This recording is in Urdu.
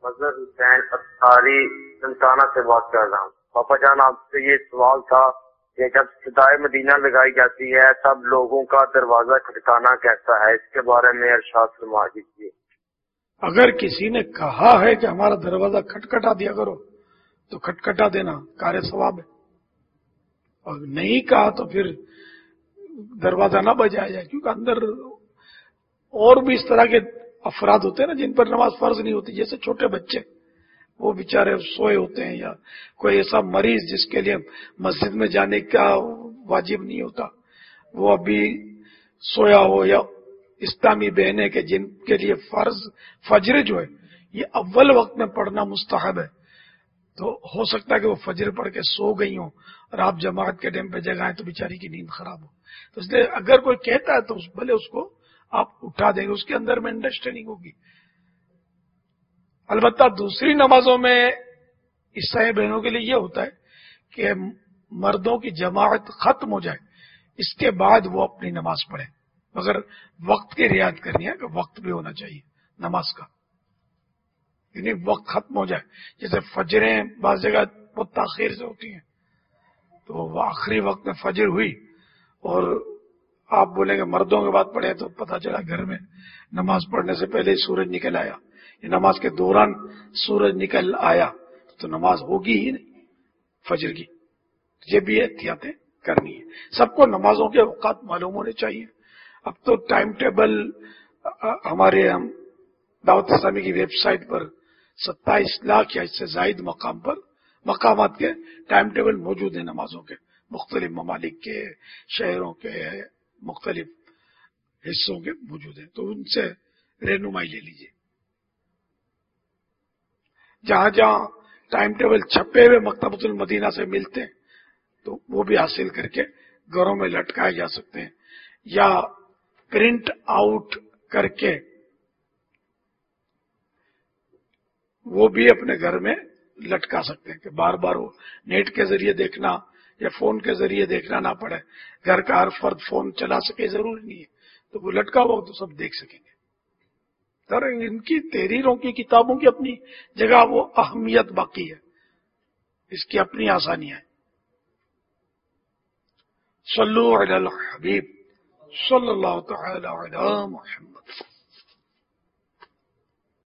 مظہر حسین اطہاری سلطانہ سے بات کر رہا ہوں۔ پاپا جان، آپ سے یہ سوال تھا کہ جب صدائے مدینہ لگائی جاتی ہے تب لوگوں کا دروازہ کھٹکانا کیسا ہے، اس کے بارے میں ارشاد فرما دیجیے۔ اگر کسی نے کہا ہے کہ ہمارا دروازہ کھٹکھٹا دیا کرو تو کھٹکھٹا دینا کار ثواب ہے، اور نہیں کہا تو پھر دروازہ نہ بجایا جائے، کیونکہ اندر اور بھی اس طرح کے افراد ہوتے ہیں نا جن پر نماز فرض نہیں ہوتی، جیسے چھوٹے بچے، وہ بیچارے سوئے ہوتے ہیں، یا کوئی ایسا مریض جس کے لیے مسجد میں جانے کا واجب نہیں ہوتا، وہ ابھی سویا ہو، یا اسلامی بہنیں کہ جن کے لیے فرض فجر جو ہے یہ اول وقت میں پڑھنا مستحب ہے، تو ہو سکتا ہے کہ وہ فجر پڑھ کے سو گئی ہوں اور آپ جماعت کے ٹائم پہ جگائیں تو بیچاری کی نیند خراب ہو، تو اس لیے اگر کوئی کہتا ہے تو بھلے اس کو آپ اٹھا دیں گے، اس کے اندر میں انڈرسٹینڈنگ ہوگی۔ البتہ دوسری نمازوں میں عیسائی بہنوں کے لیے یہ ہوتا ہے کہ مردوں کی جماعت ختم ہو جائے اس کے بعد وہ اپنی نماز پڑھیں، مگر وقت کی رعایت کرنی ہے کہ وقت بھی ہونا چاہیے نماز کا، یعنی وقت ختم ہو جائے، جیسے فجریں بعض جگہ بہت تاخیر سے ہوتی ہیں، تو وہ آخری وقت میں فجر ہوئی اور آپ بولیں گے مردوں کے بعد پڑھے تو پتہ چلا گھر میں نماز پڑھنے سے پہلے ہی سورج نکل آیا، یہ نماز کے دوران سورج نکل آیا تو نماز ہوگی ہی نہیں فجر کی، یہ بھی احتیاطیں کرنی ہے۔ سب کو نمازوں کے اوقات معلوم ہونے چاہیے۔ اب تو ٹائم ٹیبل ہمارے دعوت اسلامی کی ویب سائٹ پر 27 لاکھ یا اس سے زائد مقامات کے ٹائم ٹیبل موجود ہیں نمازوں کے، مختلف ممالک کے، شہروں کے، مختلف حصوں کے موجود ہیں، تو ان سے رہنمائی لے لیجیے۔ جہاں جہاں ٹائم ٹیبل چھپے ہوئے مکتبۃ المدینہ سے ملتے ہیں تو وہ بھی حاصل کر کے گھروں میں لٹکائے جا سکتے ہیں، یا پرنٹ آؤٹ کر کے وہ بھی اپنے گھر میں لٹکا سکتے ہیں کہ بار بار وہ نیٹ کے ذریعے دیکھنا یا فون کے ذریعے دیکھنا نہ پڑے، گھر کا ہر فرد فون چلا سکے ضروری نہیں ہے، تو وہ لٹکا ہوا تو سب دیکھ سکیں گے۔ سر ان کی تحریروں کی کتابوں کی اپنی جگہ وہ اہمیت باقی ہے، اس کی اپنی آسانیاں ہیں۔ صلو علی الحبیب صلی اللہ تعالی علی محمد۔